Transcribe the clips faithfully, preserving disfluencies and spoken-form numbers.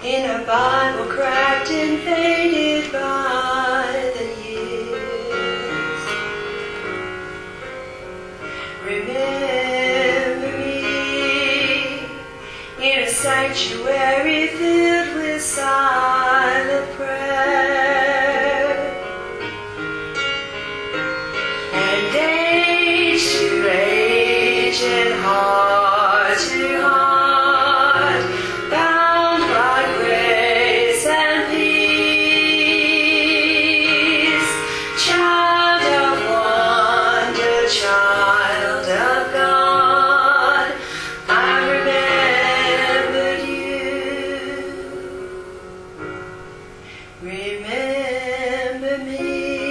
in a Bible cracked and faded by the years. Remember me in a sanctuary filled with silent prayer, and age to age and heart to heart, bound by grace and peace, child of wonder, child of God, I remembered you. Remember me.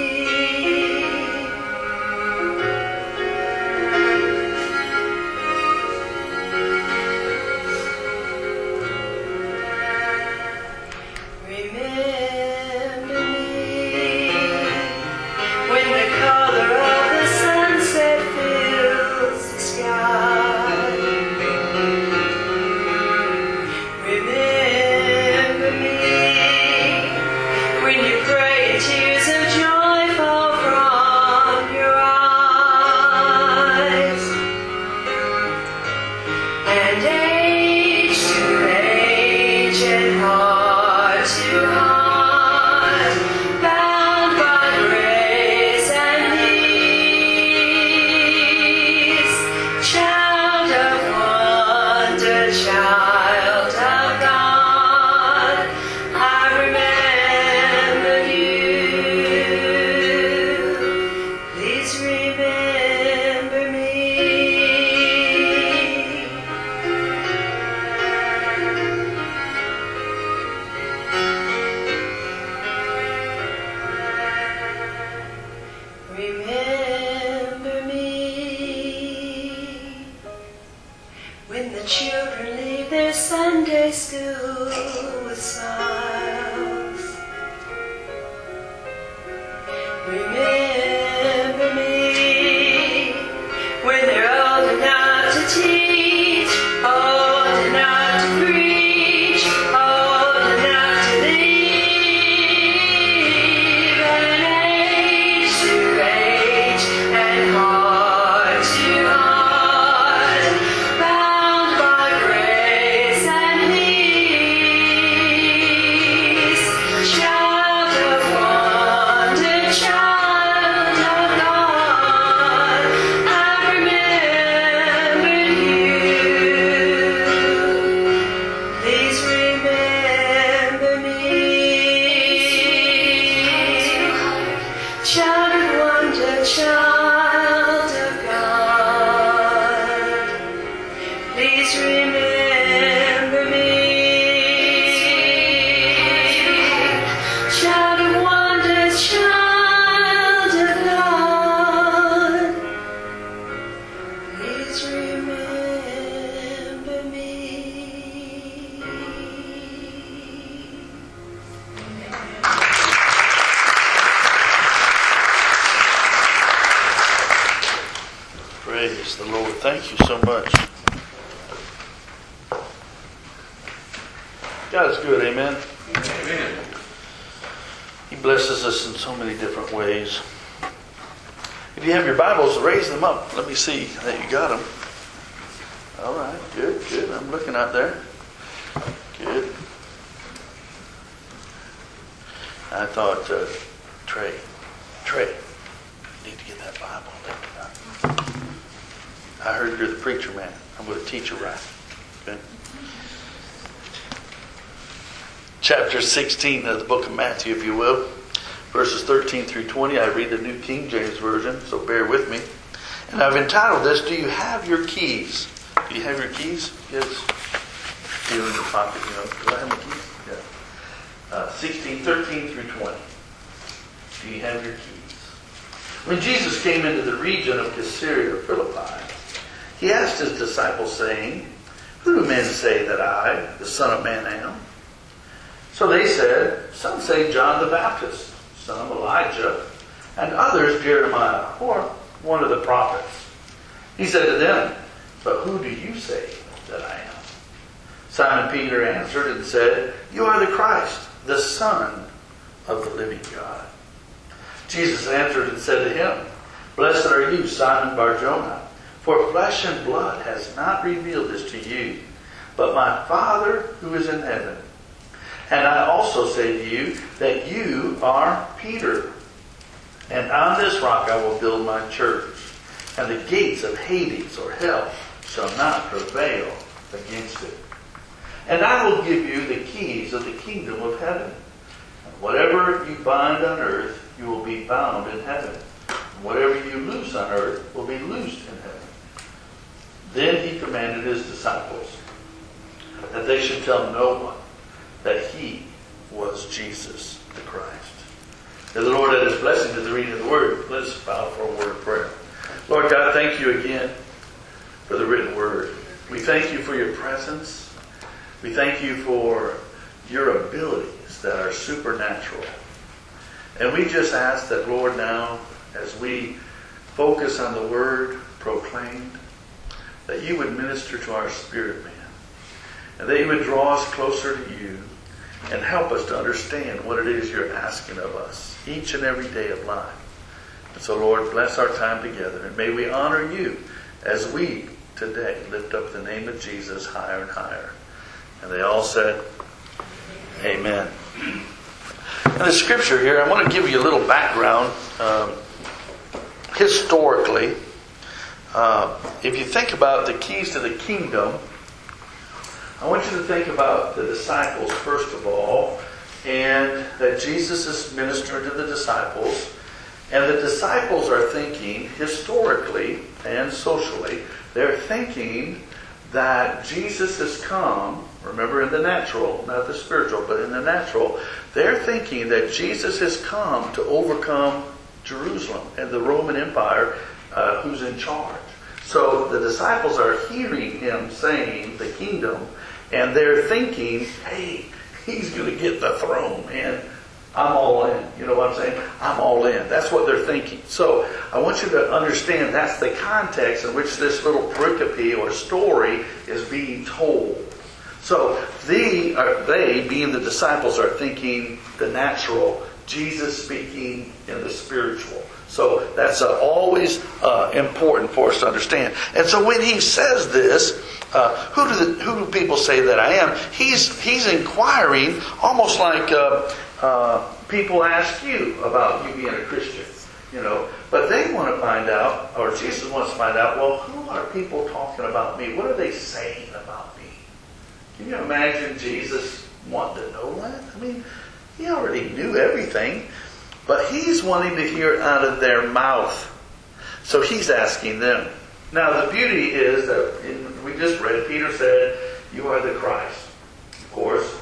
Remember me when the color of the sunset fills the sky. Remember me when you pray and tears of joy fall from your eyes, and age to age and heart to heart, bound by grace and peace, child of wonder, child of God, I remember you. Please remember me. Remember me when the children leave their Sunday school with smiles. Remember me when they're old enough to teach, old enough to preach, old enough to leave, and age to age and heart to heart, bound by grace and peace, child of wonder, child of God, I remember you. Please remember me. Child of wonder, child of God, please remember me. Child of wonder, child of God, please remember me. Praise the Lord. Thank you so much. God is good, amen? Amen. He blesses us in so many different ways. If you have your Bibles, raise them up. Let me see that you got them. All right, good, good. I'm looking out there. Good. I thought, uh, Trey, Trey, you need to get that Bible. I heard you're the preacher man. I'm going to teach you right. Okay. Chapter sixteen of the book of Matthew, if you will. Verses thirteen through twenty. I read the New King James Version, so bear with me. And I've entitled this, Do You Have Your Keys? Do you have your keys? Yes. Here in your pocket, you know. Do I have my keys? Yeah. Uh, sixteen, thirteen through twenty. Do you have your keys? When Jesus came into the region of Caesarea Philippi, he asked his disciples, saying, Who do men say that I, the Son of Man, am? So they said, Some say John the Baptist, some Elijah, and others Jeremiah, or one of the prophets. He said to them, But who do you say that I am? Simon Peter answered and said, "You are the Christ, the Son of the living God." Jesus answered and said to him, "Blessed are you, Simon Bar-Jonah, for flesh and blood has not revealed this to you, but my Father who is in heaven. And I also say to you that you are Peter, and on this rock I will build my church, and the gates of Hades or hell shall not prevail against it. And I will give you the keys of the kingdom of heaven. And whatever you bind on earth, you will be bound in heaven. And whatever you loose on earth will be loosed in heaven." Then he commanded his disciples that they should tell no one that he was Jesus the Christ. May the Lord add his blessing to the reading of the word. Let us bow for a word of prayer. Lord God, thank you again for the written word. We thank you for your presence. We thank you for your abilities that are supernatural. And we just ask that, Lord, now, as we focus on the word proclaimed, that you would minister to our spirit man, and that you would draw us closer to you and help us to understand what it is you're asking of us each and every day of life. And so, Lord, bless our time together, and may we honor you as we today lift up the name of Jesus higher and higher. And they all said, Amen. In the scripture here, I want to give you a little background. Um, historically, uh, if you think about the keys to the kingdom, I want you to think about the disciples first of all, and that Jesus is ministering to the disciples. And the disciples are thinking, historically and socially, they're thinking that Jesus has come, remember in the natural, not the spiritual, but in the natural, they're thinking that Jesus has come to overcome Jerusalem and the Roman Empire, uh, who's in charge. So the disciples are hearing him saying the kingdom, and they're thinking, hey, he's going to get the throne, and I'm all in. You know what I'm saying? I'm all in. That's what they're thinking. So I want you to understand that's the context in which this little pericope or story is being told. So they, are, they, being the disciples, are thinking the natural, Jesus speaking in the spiritual. So that's uh, always uh, important for us to understand. And so when he says this, uh, who do the, who do people say that I am? He's he's inquiring, almost like uh, uh, people ask you about you being a Christian, you know. But they want to find out, or Jesus wants to find out, well, who are people talking about me? What are they saying about me? Can you imagine Jesus wanting to know that? I mean, he already knew everything. But he's wanting to hear it out of their mouth. So he's asking them. Now the beauty is that in, we just read, Peter said, you are the Christ. Of course,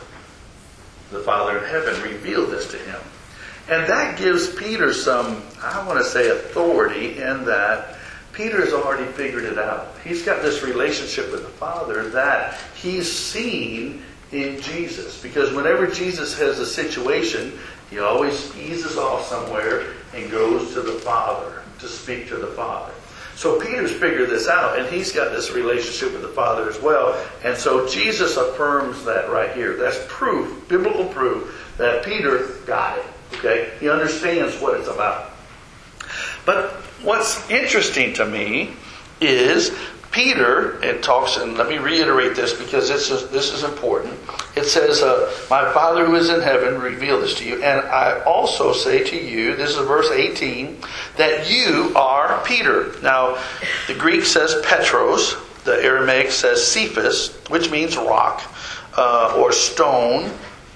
the Father in heaven revealed this to him. And that gives Peter some, I want to say, authority in that Peter's already figured it out. He's got this relationship with the Father that he's seen in Jesus. Because whenever Jesus has a situation, he always eases off somewhere and goes to the Father to speak to the Father. So Peter's figured this out, and he's got this relationship with the Father as well. And so Jesus affirms that right here. That's proof, biblical proof, that Peter got it. Okay? He understands what it's about. But what's interesting to me is Peter, it talks, and let me reiterate this because this is, this is important. It says, uh, my Father who is in heaven revealed this to you. And I also say to you, this is verse eighteen, that you are Peter. Now, the Greek says Petros. The Aramaic says Cephas, which means rock uh, or stone.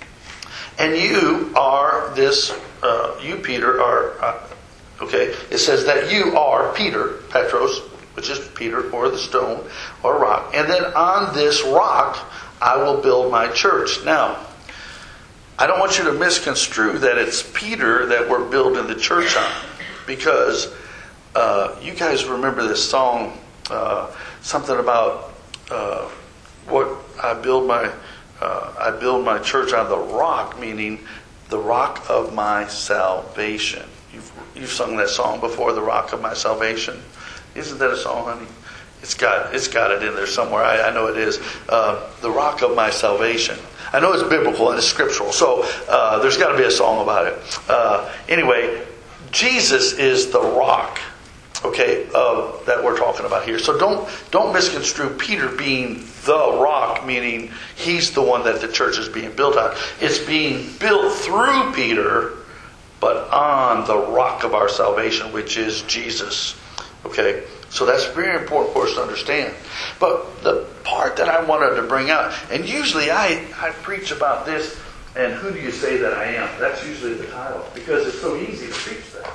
And you are this, uh, you Peter are, uh, okay, it says that you are Peter, Petros, which is Peter, or the stone, or rock. And then on this rock, I will build my church. Now, I don't want you to misconstrue that it's Peter that we're building the church on. Because uh, you guys remember this song, uh, something about uh, what I build my uh, I build my church on the rock, meaning the rock of my salvation. You've, you've sung that song before, the rock of my salvation. Isn't that a song, honey? It's got it's got it in there somewhere. I, I know it is. Uh, the rock of my salvation. I know it's biblical and it's scriptural. So uh, there's got to be a song about it. Uh, anyway, Jesus is the rock. Okay, uh, that we're talking about here. So don't don't misconstrue Peter being the rock, meaning he's the one that the church is being built on. It's being built through Peter, but on the rock of our salvation, which is Jesus. Okay, so that's very important for us to understand. But the part that I wanted to bring out, and usually I, I preach about this, and who do you say that I am? That's usually the title, because it's so easy to preach that.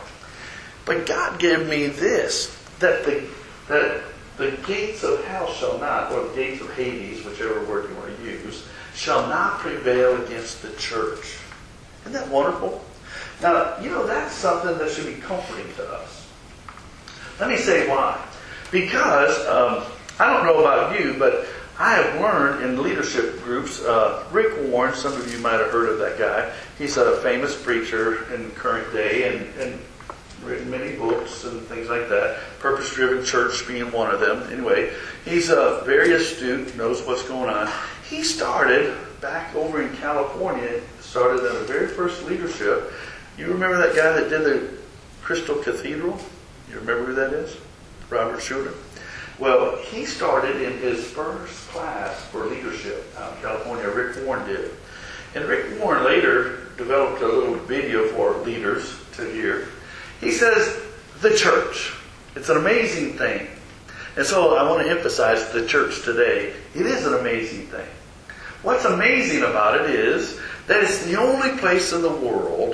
But God gave me this, that the that the gates of hell shall not, or the gates of Hades, whichever word you want to use, shall not prevail against the church. Isn't that wonderful? Now, you know, that's something that should be comforting to us. Let me say why. Because, um, I don't know about you, but I have learned in leadership groups, uh, Rick Warren, some of you might have heard of that guy. He's a famous preacher in the current day, and, and written many books and things like that. Purpose-Driven Church being one of them. Anyway, he's uh, very astute, knows what's going on. He started back over in California, started in the very first leadership. You remember that guy that did the Crystal Cathedral? You remember who that is? Robert Schuller. Well, he started in his first class for leadership out in California. Rick Warren did. And Rick Warren later developed a little video for leaders to hear. He says, the church. It's an amazing thing. And so I want to emphasize the church today. It is an amazing thing. What's amazing about it is that it's the only place in the world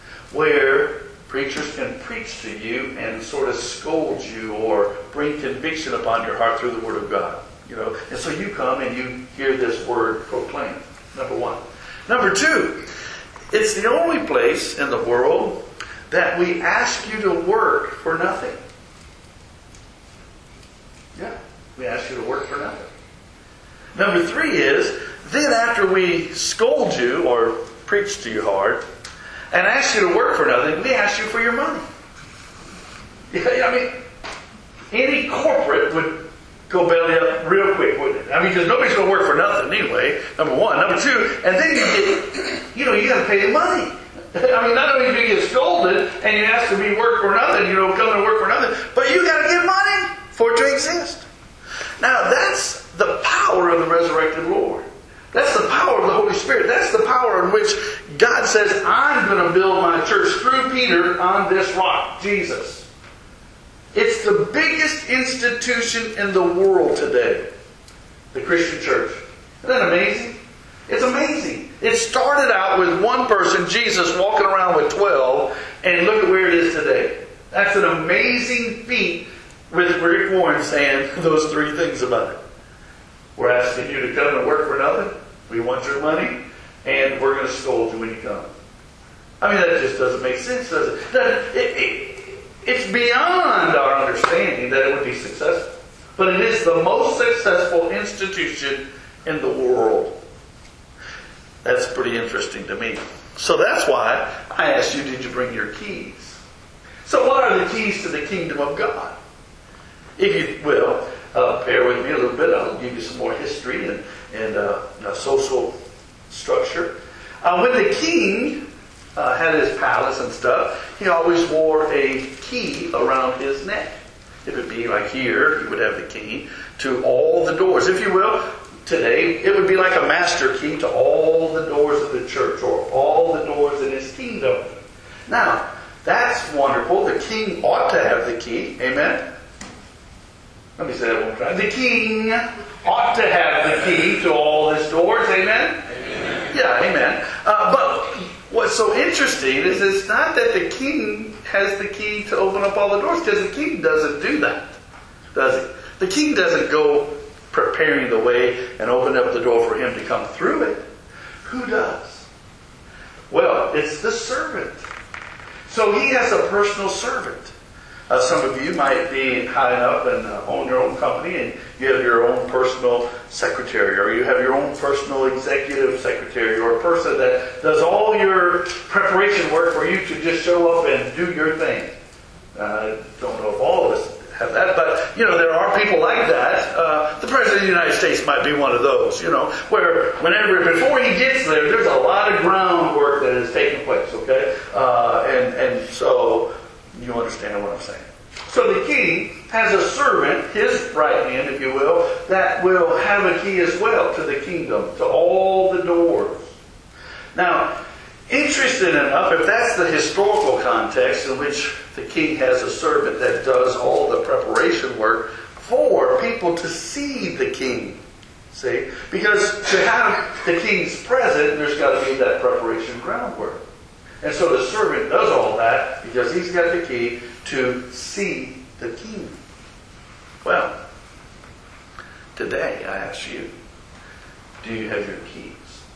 where preachers can preach to you and sort of scold you or bring conviction upon your heart through the Word of God. You know, and so you come and you hear this word proclaimed. Number one. Number two, it's the only place in the world that we ask you to work for nothing. Yeah, we ask you to work for nothing. Number three is, then after we scold you or preach to you hard and ask you to work for nothing, we ask you for your money. Yeah, I mean, any corporate would go belly up real quick, wouldn't it? I mean, because nobody's going to work for nothing anyway, number one. Number two, and then you get, you know, you got to pay the money. I mean, not only do you get scolded and you ask to be work for nothing, you know, come and work for nothing, but you got to get money for it to exist. Now, that's the power of the resurrected Lord. That's the power of the Holy Spirit. That's the power in which God says, I'm going to build my church through Peter on this rock, Jesus. It's the biggest institution in the world today, the Christian church. Isn't that amazing? It's amazing. It started out with one person, Jesus, walking around with twelve, and look at where it is today. That's an amazing feat with Rick Warren saying those three things about it. We're asking you to come and work for nothing. We want your money, and we're going to scold you when you come. I mean, that just doesn't make sense, does it? That, it, it it's beyond our understanding that it would be successful. But it is the most successful institution in the world. That's pretty interesting to me. So that's why I asked you, did you bring your keys? So what are the keys to the kingdom of God? If you will, uh, bear with me a little bit. I'll give you some more history and, and uh, social structure. Uh, when the king uh, had his palace and stuff, he always wore a key around his neck. It would be like here, he would have the key to all the doors. If you will, today, it would be like a master key to all the doors of the church or all the doors in his kingdom. Now, that's wonderful. The king ought to have the key. Amen? Let me say that one time. The king ought to have the key to all his doors. Amen? Amen. Yeah, amen. Uh, but what's so interesting is it's not that the king has the key to open up all the doors, because the king doesn't do that, does he? The king doesn't go preparing the way and open up the door for him to come through it. Who does? Well, it's the servant. So he has a personal servant. Uh, some of you might be high enough and uh, own your own company, and you have your own personal secretary, or you have your own personal executive secretary, or a person that does all your preparation work for you to just show up and do your thing. I uh, don't know if all of us have that. But, you know, there are people like that. Uh, the President of the United States might be one of those, you know, where whenever, before he gets there, there's a lot of groundwork that is taking place, okay? Uh, and, and so you understand what I'm saying. So the king has a servant, his right hand, if you will, that will have a key as well to the kingdom, to all the doors. Now, interesting enough, if that's the historical context in which the king has a servant that does all the preparation work for people to see the king. See? Because to have the king's present, there's got to be that preparation groundwork. And so the servant does all that because he's got the key to see the king. Well, today I ask you, do you have your keys?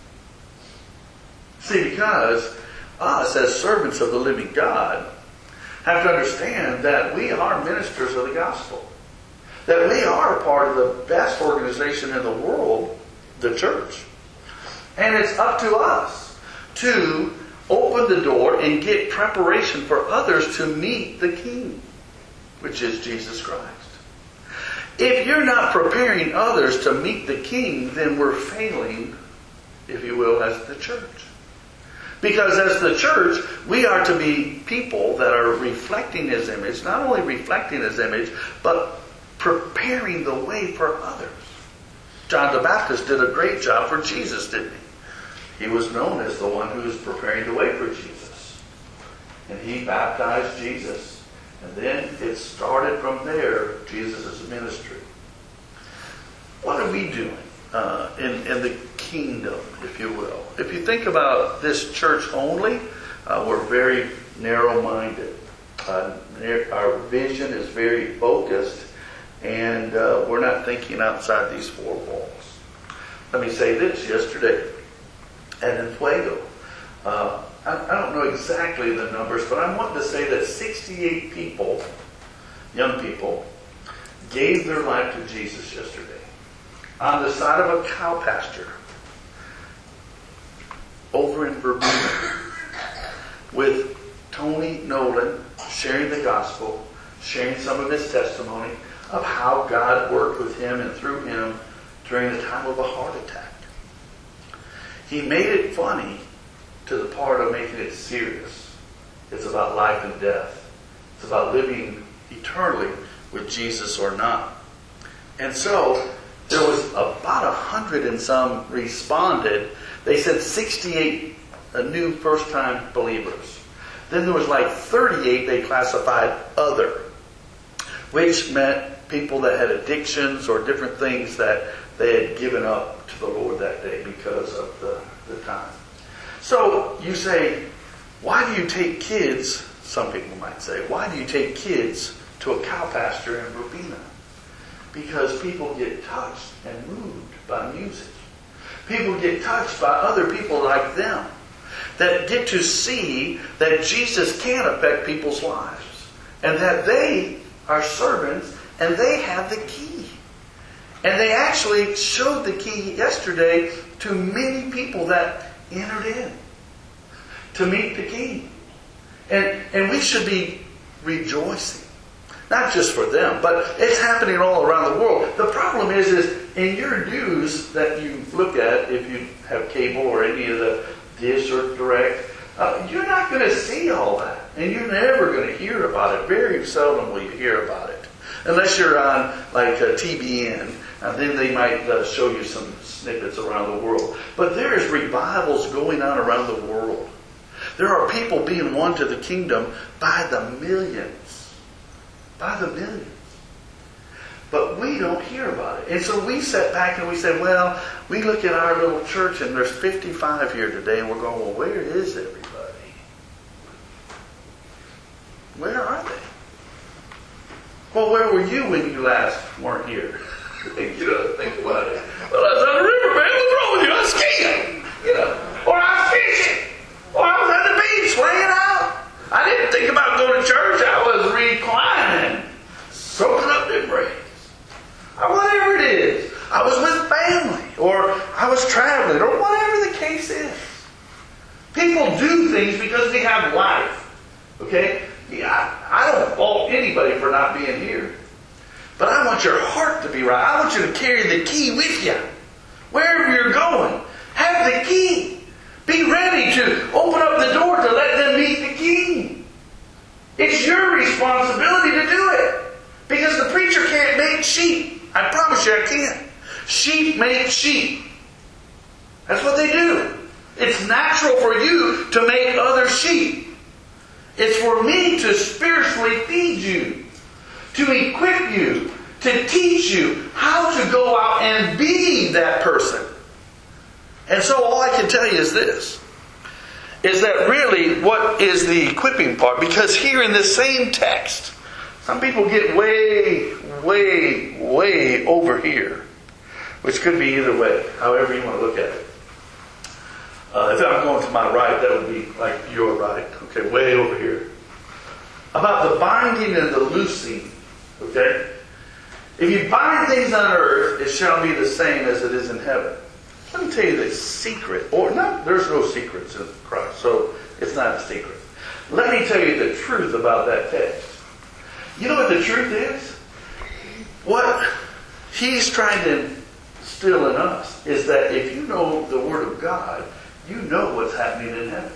See, because us as servants of the living God have to understand that we are ministers of the gospel. That we are part of the best organization in the world, the church. And it's up to us to open the door and get preparation for others to meet the King, which is Jesus Christ. If you're not preparing others to meet the King, then we're failing, if you will, as the church. Because as the church, we are to be people that are reflecting His image, not only reflecting His image, but preparing the way for others. John the Baptist did a great job for Jesus, didn't he? He was known as the one who was preparing the way for Jesus. And he baptized Jesus. And then it started from there, Jesus' ministry. What are we doing uh, in, in the kingdom, if you will? If you think about this church only, uh, we're very narrow-minded. Uh, our vision is very focused, and uh, we're not thinking outside these four walls. Let me say this. Yesterday, at Enfuego, uh, I, I don't know exactly the numbers, but I want to say that sixty-eight people, young people, gave their life to Jesus yesterday on the side of a cow pasture over in Verbena with Tony Nolan sharing the gospel, sharing some of his testimony of how God worked with him and through him during the time of a heart attack. He made it funny to the part of making it serious. It's about life and death. It's about living eternally with Jesus or not. And so there was about a hundred and some responded. They said sixty-eight new first-time believers. Then there was like thirty-eight they classified other, which meant people that had addictions or different things that they had given up to the Lord that day because of the, the time. So you say, why do you take kids, some people might say, why do you take kids to a cow pasture in Verbena? Because people get touched and moved by music. People get touched by other people like them that get to see that Jesus can affect people's lives and that they are servants and they have the key. And they actually showed the key yesterday to many people that entered in to meet the King. And, and we should be rejoicing. Not just for them, but it's happening all around the world. The problem is, is in your news that you look at, if you have cable or any of the Dish or Direct, uh, you're not going to see all that. And you're never going to hear about it. Very seldom will you hear about it. Unless you're on like uh, T B N, and then they might uh, show you some snippets around the world. But there is revivals going on around the world. There are people being won to the kingdom by the millions. By the millions. But we don't hear about it. And so we sat back and we said, well, we look at our little church and there's fifty-five here today, and we're going, well, where is everybody? Where are they? Well, where were you when you last weren't here? You know, think about it. Well, I was on the river, man. What's wrong with you? I was skiing. You know. Or I was fishing. Or I was at the beach laying out. I didn't think about going to church. I was reclining, soaking up them rays. Or whatever it is. I was with family. Or I was traveling. Or whatever the case is. People do things because they have life. Okay? Yeah, I, I don't fault anybody for not being here. But I want your heart to be right. I want you to carry the key with you. Wherever you're going, have the key. Be ready to open up the door to let them meet the king. It's your responsibility to do it. Because the preacher can't make sheep. I promise you I can't. Sheep make sheep. That's what they do. It's natural for you to make other sheep. It's for me to spiritually feed you, to equip you, to teach you how to go out and be that person. And so all I can tell you is this, is that really what is the equipping part? Because here in this same text, some people get way, way, way over here, which could be either way, however you want to look at it. Uh, if I'm going to my right, that would be like your right. Okay, way over here. About the binding and the loosing. Okay? If you bind things on earth, it shall be the same as it is in heaven. Let me tell you the secret. Or not, there's no secrets in Christ, so it's not a secret. Let me tell you the truth about that text. You know what the truth is? What he's trying to instill in us is that if you know the Word of God, you know what's happening in heaven.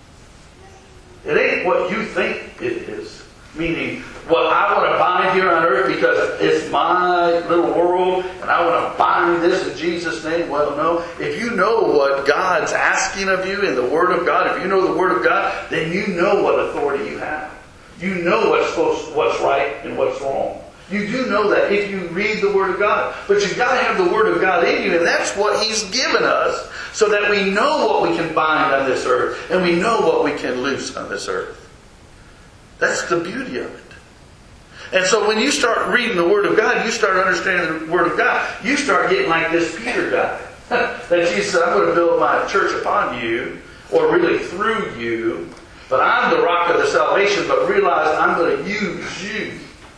It ain't what you think it is. Meaning, what I want to bind here on earth because it's my little world and I want to bind this in Jesus' name. Well, no. If you know what God's asking of you in the Word of God, if you know the Word of God, then you know what authority you have. You know what's supposed, what's right and what's wrong. You do know that if you read the Word of God. But you've got to have the Word of God in you, and that's what He's given us, so that we know what we can bind on this earth, and we know what we can loose on this earth. That's the beauty of it. And so when you start reading the Word of God, you start understanding the Word of God, you start getting like this Peter guy. That Jesus said, I'm going to build my church upon you, or really through you, but I'm the rock of the salvation, but realize I'm going to use you.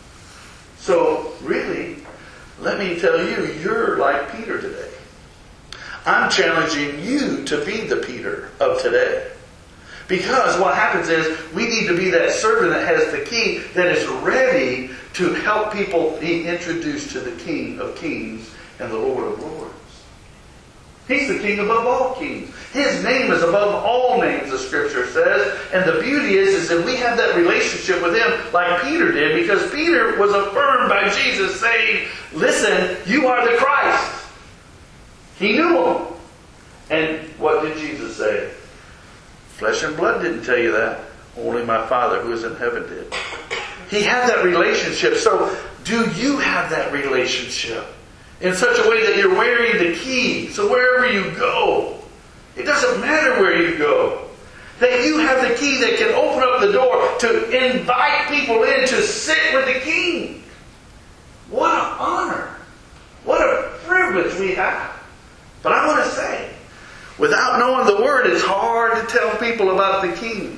So, really, let me tell you, you're like Peter today. I'm challenging you to be the Peter of today. Because what happens is, we need to be that servant that has the key, that is ready to help people be introduced to the King of Kings and the Lord of Lords. He's the King above all kings. His name is above all names, the Scripture says. And the beauty is, is that we have that relationship with Him like Peter did, because Peter was affirmed by Jesus saying, listen, you are the Christ. He knew Him. And what did Jesus say? Flesh and blood didn't tell you that. Only my Father who is in heaven did. He had that relationship. So, do you have that relationship? In such a way that you're wearing the key. So wherever you go, it doesn't matter where you go, that you have the key that can open up the door to invite people in to sit with the King. What an honor. What a privilege we have. But I want to say, without knowing the Word, it's hard to tell people about the King.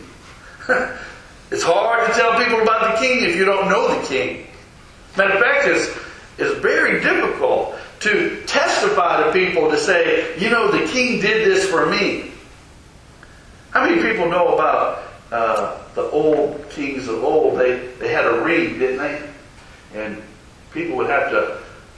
It's hard to tell people about the King if you don't know the King. Matter of fact, it's It's very difficult to testify to people to say, you know, the King did this for me. How many people know about uh, the old kings of old? They, they had a ring, didn't they? And people would have to,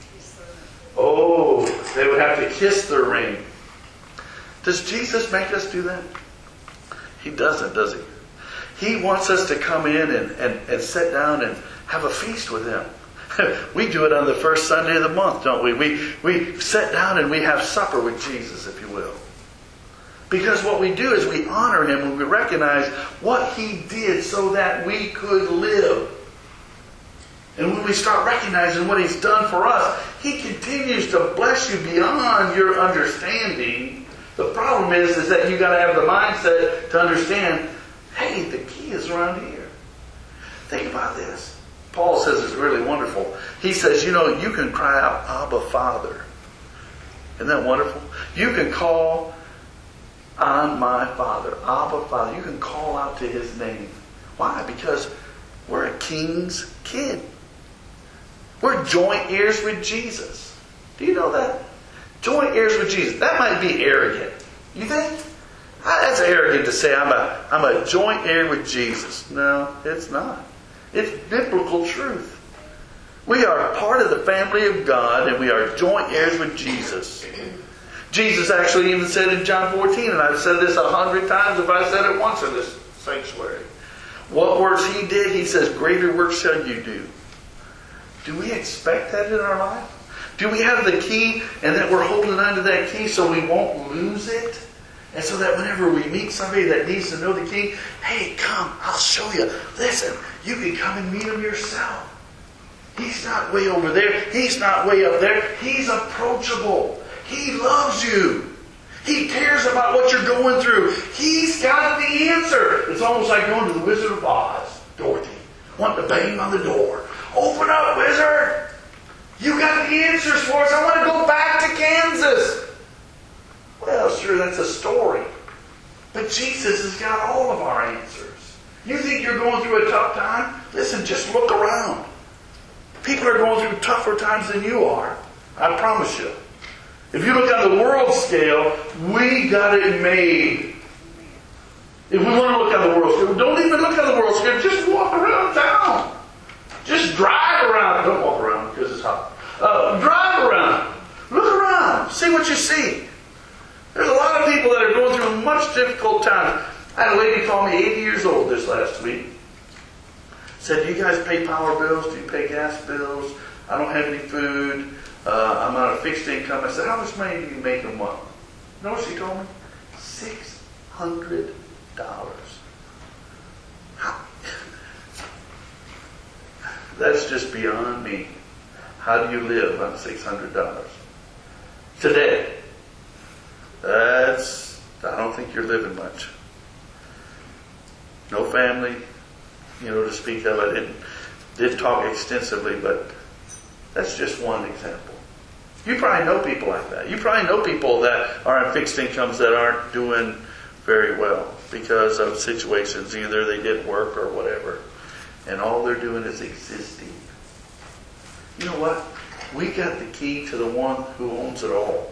oh, they would have to kiss their ring. Does Jesus make us do that? He doesn't, does He? He wants us to come in and, and, and sit down and have a feast with Him. We do it on the first Sunday of the month, don't we? We we sit down and we have supper with Jesus, if you will. Because what we do is we honor Him and we recognize what He did so that we could live. And when we start recognizing what He's done for us, He continues to bless you beyond your understanding. The problem is, is that you've got to have the mindset to understand, hey, the key is around here. Think about this. Paul says it's really wonderful. He says, you know, you can cry out, Abba, Father. Isn't that wonderful? You can call on my Father, Abba, Father. You can call out to His name. Why? Because we're a king's kid. We're joint heirs with Jesus. Do you know that? Joint heirs with Jesus. That might be arrogant. You think? That's arrogant to say I'm a, I'm a joint heir with Jesus. No, it's not. It's biblical truth. We are part of the family of God, and we are joint heirs with Jesus. Jesus actually even said in John fourteen, and I've said this a hundred times if I said it once in this sanctuary. What works He did, He says, greater works shall you do. Do we expect that in our life? Do we have the key and that we're holding on to that key so we won't lose it? And so that whenever we meet somebody that needs to know the key, hey, come, I'll show you. Listen, you can come and meet him yourself. He's not way over there. He's not way up there. He's approachable. He loves you. He cares about what you're going through. He's got the answer. It's almost like going to the Wizard of Oz, Dorothy, wanting to bang on the door. Open up, wizard! You got the answers for us. I want to go back to Kansas. Well, sure, that's a story. But Jesus has got all of our answers. You think you're going through a tough time? Listen, just look around. People are going through tougher times than you are. I promise you. If you look on the world scale, we got it made. If we want to look on the world scale, don't even look on the world scale. Just walk around town. Just drive around. Don't walk around because it's hot. Uh, drive around. Look around. See what you see. There's a lot of people that are going through much difficult times. I had a lady call me eighty years old this last week. Said, do you guys pay power bills? Do you pay gas bills? I don't have any food. Uh, I'm on a fixed income. I said, how much money do you make a month? You know what she told me? six hundred dollars. That's just beyond me. How do you live on six hundred dollars? Today. That's, I don't think you're living much. No family, you know, to speak of. I didn't, did talk extensively, but that's just one example. You probably know people like that. You probably know people that are on fixed incomes that aren't doing very well because of situations. Either they didn't work or whatever. And all they're doing is existing. You know what? We got the key to the one who owns it all.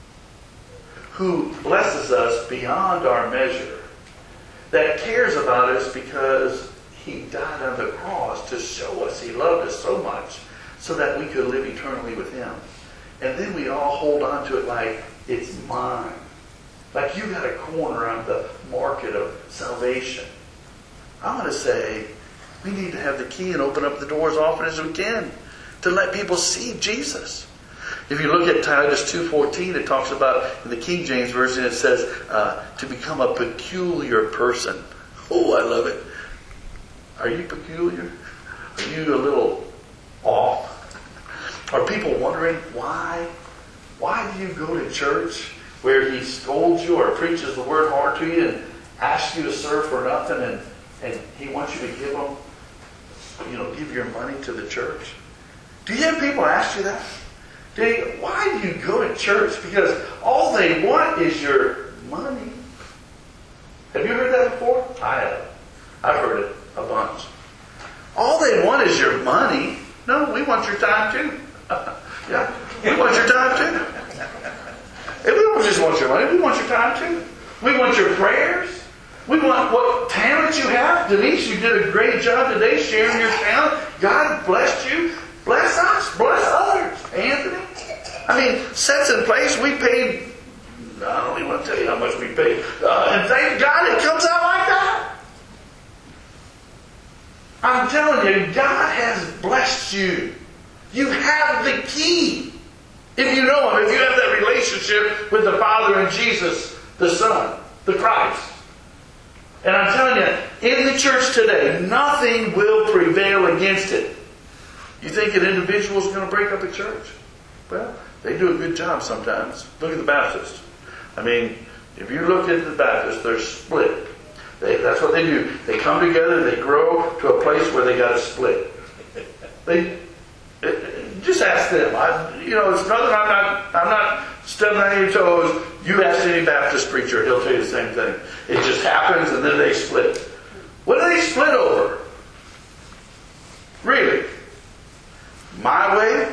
Who blesses us beyond our measure. That cares about us because He died on the cross to show us He loved us so much so that we could live eternally with Him. And then we all hold on to it like it's mine. Like you got a corner on the market of salvation. I'm going to say we need to have the key and open up the door as often as we can to let people see Jesus. If you look at Titus two fourteen, it talks about, in the King James Version, it says, uh, to become a peculiar person. Oh, I love it. Are you peculiar? Are you a little off? Are people wondering why? Why do you go to church where he scolds you or preaches the word hard to you and asks you to serve for nothing and, and he wants you to give them, you know, give your money to the church? Do you have people ask you that? Do you, why do you go to church? Because all they want is your money. Have you heard that before? I have. I've heard it a bunch. All they want is your money. No, we want your time too. Yeah, we want your time too. And we don't just want your money, we want your time too. We want your prayers. We want what talent you have. Denise, you did a great job today sharing your talent. God blessed you. Bless us. Bless others. Anthony. I mean, sets in place. We paid, I don't even want to tell you how much we paid. Uh, and thank God it comes out like that. I'm telling you, God has blessed you. You have the key. If you know Him, if you have that relationship with the Father and Jesus, the Son, the Christ. And I'm telling you, in the church today, nothing will prevail against it. You think an individual is going to break up a church? Well, they do a good job sometimes. Look at the Baptists. I mean, if you look at the Baptists, they're split. They, that's what they do. They come together, they grow to a place where they got to split. They it, just ask them. I, you know, it's nothing. I'm not. I'm not stepping on your toes. You ask any Baptist preacher, he'll tell you the same thing. It just happens, and then they split. What do they split over? Really? My way?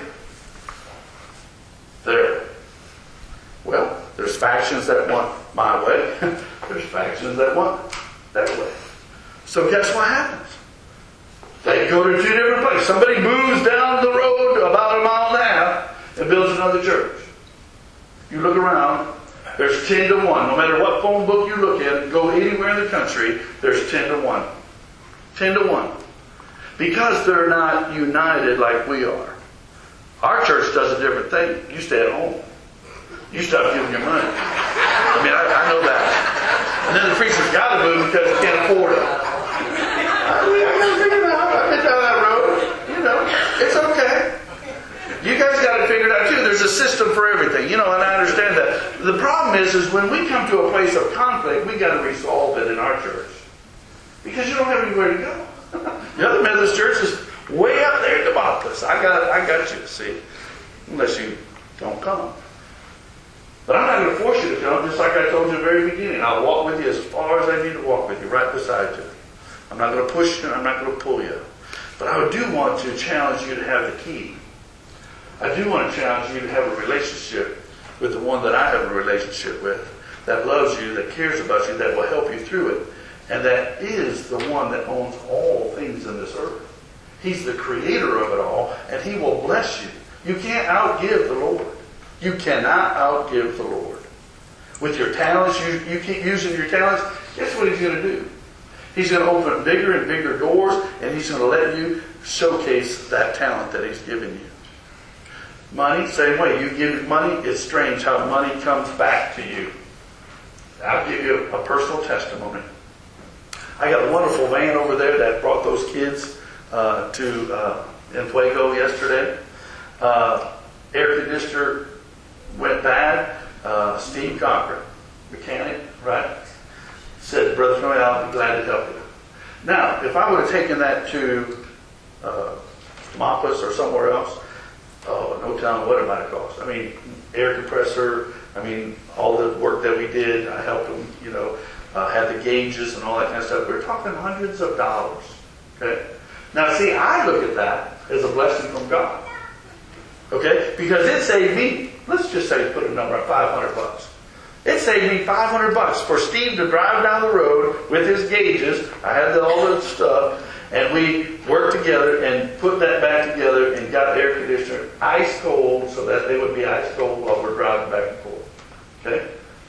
There. Well, there's factions that want my way. There's factions that want that way. So guess what happens? They go to two different places. Somebody moves down the road about a mile and a half and builds another church. You look around, there's ten to one. No matter what phone book you look at, go anywhere in the country, there's ten to one. ten to one. Because they're not united like we are. Our church does a different thing. You stay at home. You stop giving your money. I mean, I, I know that. And then the preacher's got to move because he can't afford it. I mean, I gotta figure it out. I've been down that road. You know, it's okay. You guys got to figure it out too. There's a system for everything. You know, and I understand that. The problem is, is when we come to a place of conflict, we got to resolve it in our church. Because you don't have anywhere to go. The other Methodist church is way up there in Demopolis. I got, I got you, see. Unless you don't come. But I'm not going to force you to come, just like I told you at the very beginning. I'll walk with you as far as I need to walk with you, right beside you. I'm not going to push you, I'm not going to pull you. But I do want to challenge you to have the key. I do want to challenge you to have a relationship with the one that I have a relationship with, that loves you, that cares about you, that will help you through it, and that is the one that owns all things in this earth. He's the creator of it all, and He will bless you. You can't outgive the Lord. You cannot outgive the Lord. With your talents, you, you keep using your talents, guess what He's going to do? He's going to open bigger and bigger doors, and He's going to let you showcase that talent that He's given you. Money, same way. You give money, it's strange how money comes back to you. I'll give you a, a personal testimony. I got a wonderful van over there that brought those kids uh, to uh, in Fuego yesterday. Uh, air conditioner went bad. Uh, Steve Cochran, mechanic, right? Said, Brother Troy, I'll be glad to help you. Now, if I would have taken that to uh, Demopolis or somewhere else, oh, no telling what it might have cost. I mean, air compressor, I mean, all the work that we did, I helped them, you know, uh, had the gauges and all that kind of stuff. We're talking hundreds of dollars. Okay? Now, see, I look at that as a blessing from God. Okay? Because it saved me, let's just say, put a number on five hundred bucks. It saved me five hundred bucks for Steve to drive down the road with his gauges. I had the, all the stuff. And we worked together and put that back together and got the air conditioner ice cold so that they would be ice cold while we're driving back and forth. Okay?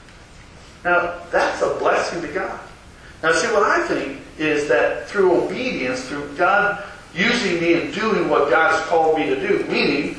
Now, that's a blessing to God. Now, see, what I think is that through obedience, through God using me and doing what God's called me to do, meaning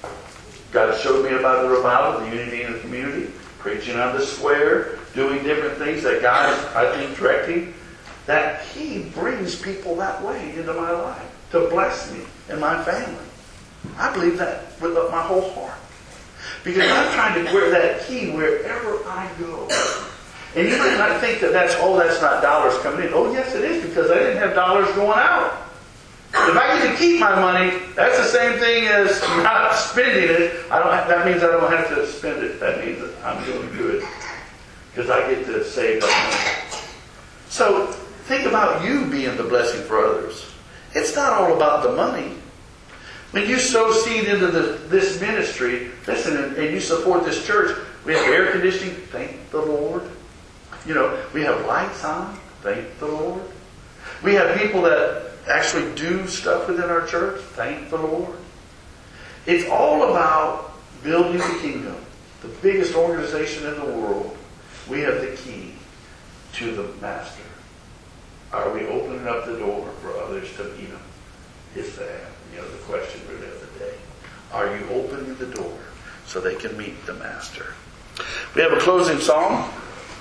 God showed me about the revival, the unity in the community, preaching on the square, doing different things that God is, I think, directing, that He brings people that way into my life to bless me and my family. I believe that with my whole heart. Because I'm trying to wear that key wherever I go. And you might not think that that's, oh, that's not dollars coming in. Oh, yes, it is, because I didn't have dollars going out. If I get to keep my money, that's the same thing as not spending it. I don't have, that means I don't have to spend it. That means that I'm doing good. Because I get to save that money. So, think about you being the blessing for others. It's not all about the money. When you sow seed into the, this ministry, listen, and, and you support this church, we have air conditioning, thank the Lord. You know, we have lights on, thank the Lord. We have people that actually do stuff within our church, thank the Lord. It's all about building the kingdom. The biggest organization in the world. We have the key to the master. Are we opening up the door for others to meet Him? Is that, you know, the question really of the day. Are you opening the door so they can meet the master? We have a closing song.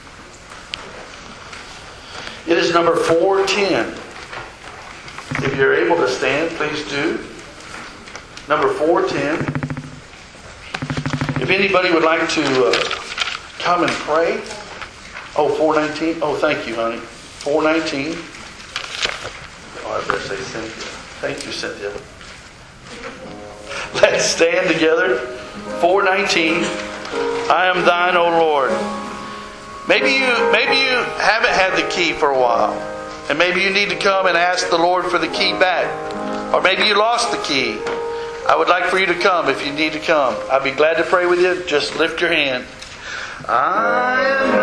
It is number four ten. If you're able to stand, please do. Number four ten. If anybody would like to uh, come and pray. Oh, four nineteen. Oh, thank you, honey. four nineteen. Oh, I better say Cynthia. Thank you, Cynthia. Let's stand together. four nineteen. I am thine, O Lord. Maybe you, maybe you haven't had the key for a while. And maybe you need to come and ask the Lord for the key back. Or maybe you lost the key. I would like for you to come if you need to come. I'd be glad to pray with you. Just lift your hand. I am